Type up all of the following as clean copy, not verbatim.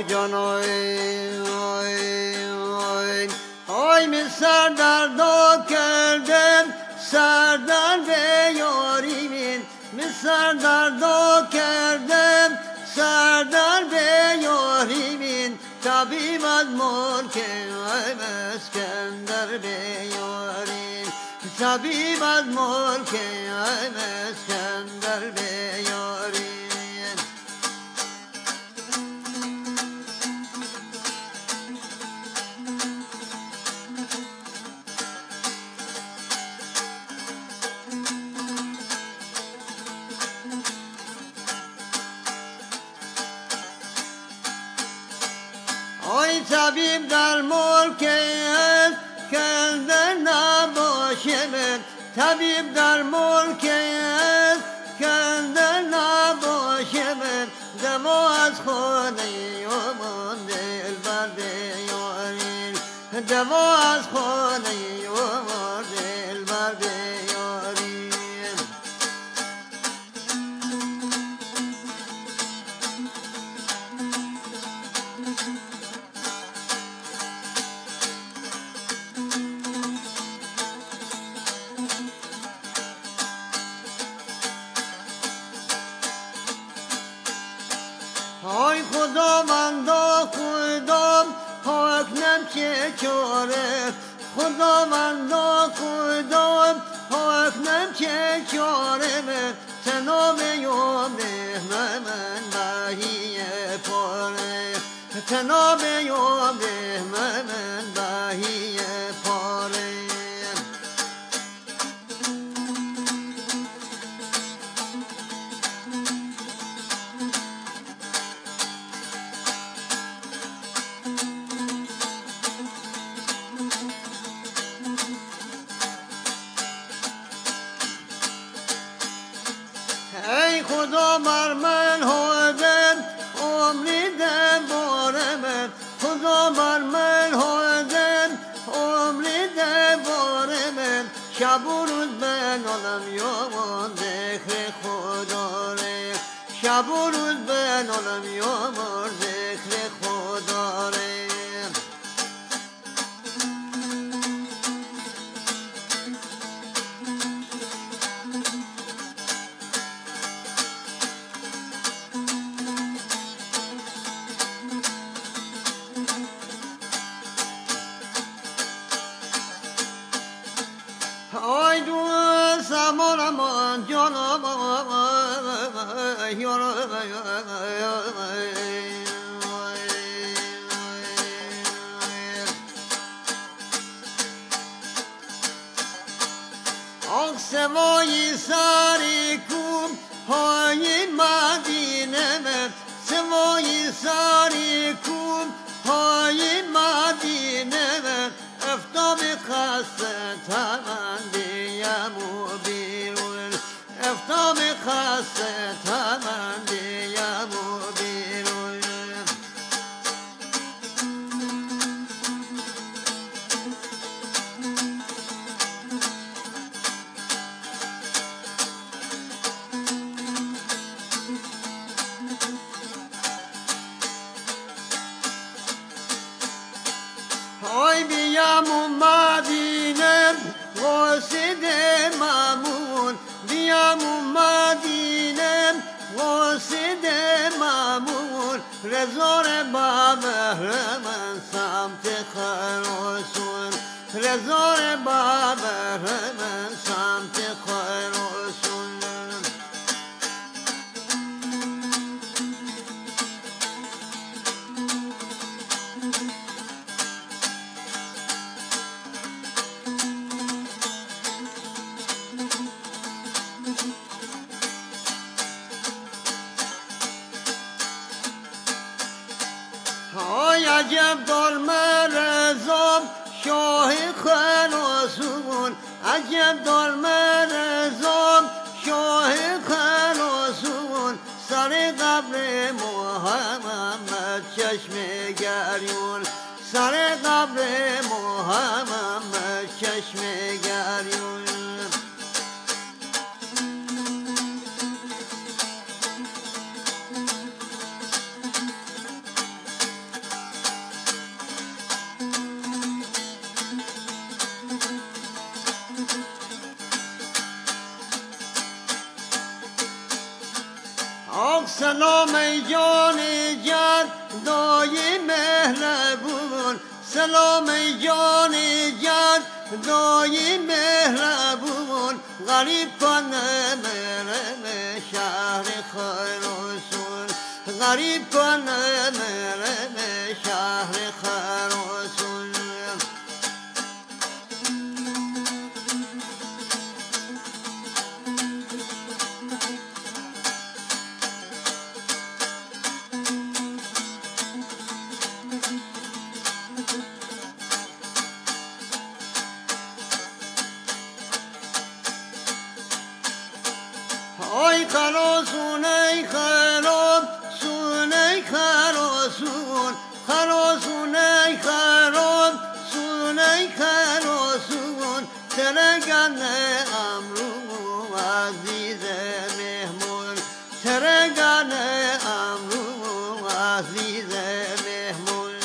جان آی می سر دردا کردم سر در به یاری می سر دردا کردم سر در به یاری من طبیب از ملک اسکندر به یاری طبیب از ملک اسکندر به یاری آی طبیب در ملک اسکندر نباشه من طبیب در ملک اسکندر نباشه من دوا از خانه من دلبر بیارین دوا از خانه من دلبر بیارین آی خداوندا خودم حکمم چه چاره خداوندا خودم حکمم چه چاره من تنام یوم من بهیه پاره تنام یوم من بهیه پاره ای خدا بر من حاضر عمری ده باره من خدا بر من حاضر عمری ده باره من شب و روز بنالم یامان ذکر خدا ره شب و روز بنالم یامان ذکر خدا ره آی دو سمانم جانم آن سوای ساری کوم های مدینه من سوای ساری کوم های مدینه من افتاب خسته تمندیم و بیرون افتاب خسته تمندیم و بیرون آی بیام و مدینه قاصد مامون بیام و مدینه قاصد مامون رزار بابر من سمت خراسون رزار بابر من سمت خراسون آی عجب دلم رزام شاه خراسون عجب دلم رزام شاه خراسون سر قبر محمد چشم گریون سر قبر محمد چشم گریون سلام ای جان جان دای مهربون سلام ای جان جان دای مهربون غریب کنه مرم شهر خراسان غریب کنه مرم شهر خراسان ای خراسون ای خراسون ای خراسون خراسون ای خراسون ای خراسون ترگن امرو عزیز مهمون ترگن امرو عزیز مهمون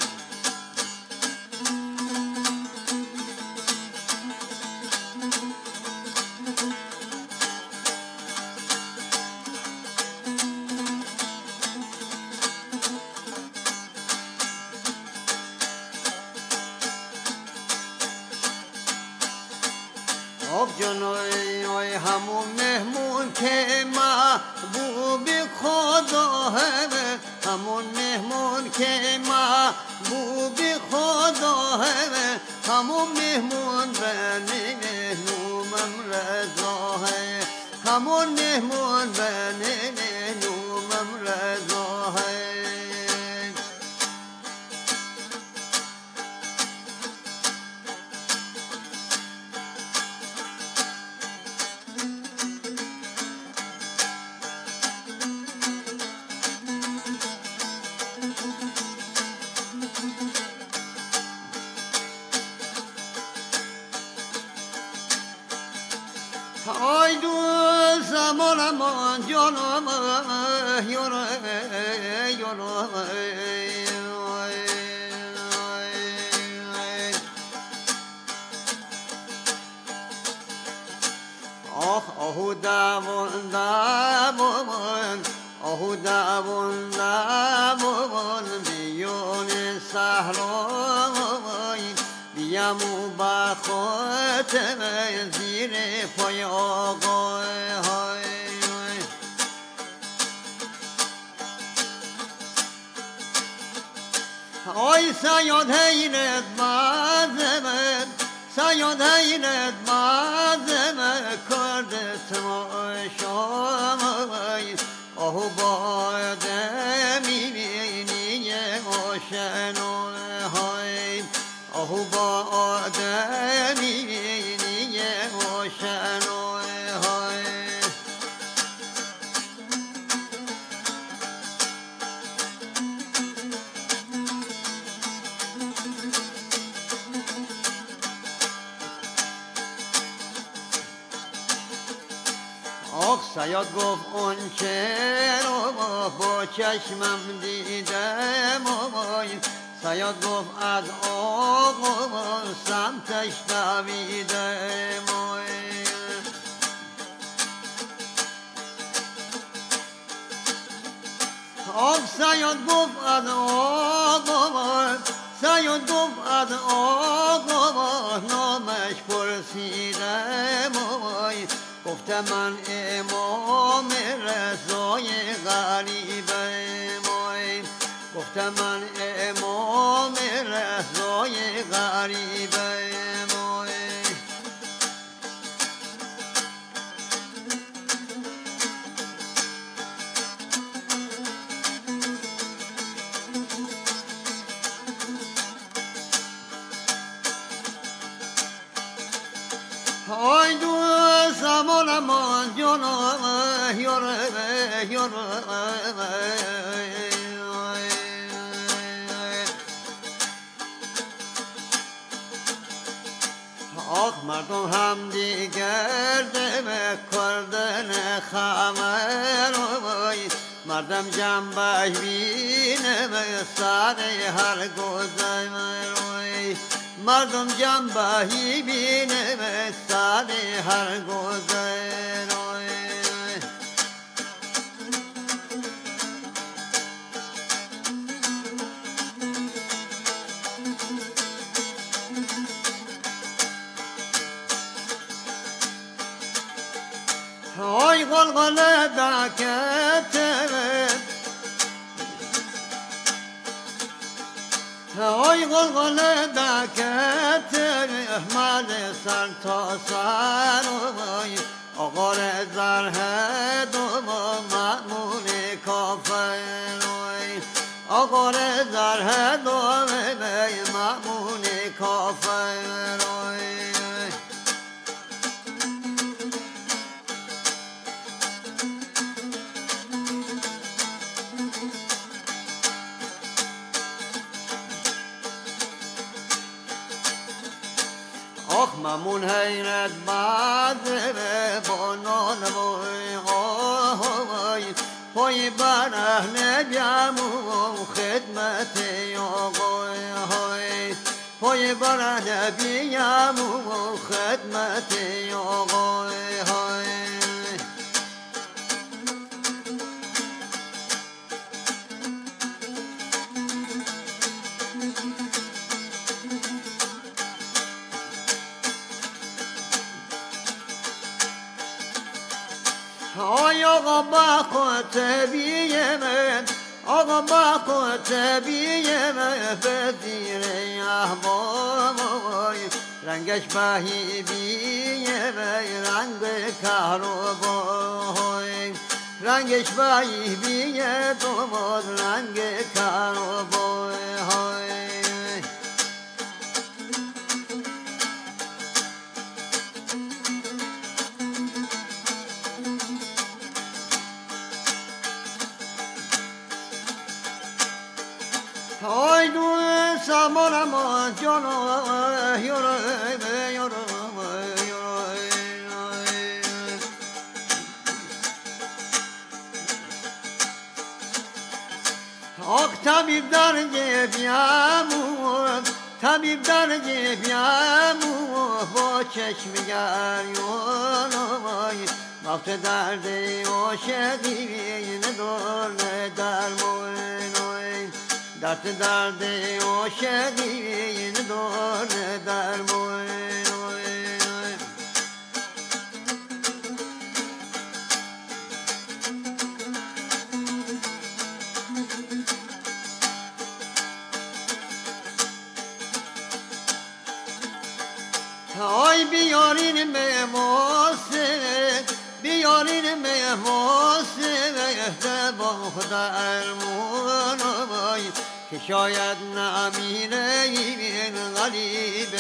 آب جانای همون مهمون که محبوب خدا همه همون مهمون که محبوب خدا همه همون مهمون بنی نومم رضا ہے همون مهمون بنی نومم رضا ہے ای دو زمانم جانم آخ آهو دوان دوان آهو دوان دوان بیان صحرای بیامو با خاطر زیر پای آقای آی سیاد حیرت مازمه سیاد حیرت مازمه کرده تماشای آهو باده میبینی آشنای آهو باده میبینی آشنای آخ سیاد گفت اون چه رو با چشمم دیدم سیاد گفت از آقا سمتش دویدم آخ سیاد گفت از آقا سیاد گفت از آقا نامش پرسیدم گفتم من امام رضای غریبم گفتم من امام رضای غریبم ای دو زمانم جانم آخ مردم هم دیگر دم کردن خمر مردم جنبش بینم سر هر گذر مردم جنبهی بینم سر هر گذر های قلقل دکته های قلقل دکته مال سر تا سر آقا زرهه دوم مأمون کافر آقا زرهه دوم مأمون کافر آخ ممون حیرت بعد بانان پای بر اهل جمع خدمت آقای پای بر اهل جمع خدمت آقای آقا با خطبی من آقا با خطبی من به زیر احباب رنگش بهی بیه رنگ کهربای رنگش بهی بیه دوباد رنگ کهربای های دو سامانم جانو آخ طبیب در جبیم طبیب در جبیم با چشم گریون وقت درد عاشقی ندار درمون درد درد عاشقی ندار درمون های بیارین به موسه بیارین به موسه با درمون که شاید نمیره این غریب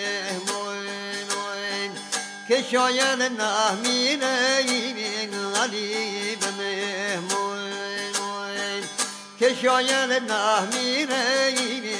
مهمون که شاید نمیره این غریب مهمون که شاید نمیره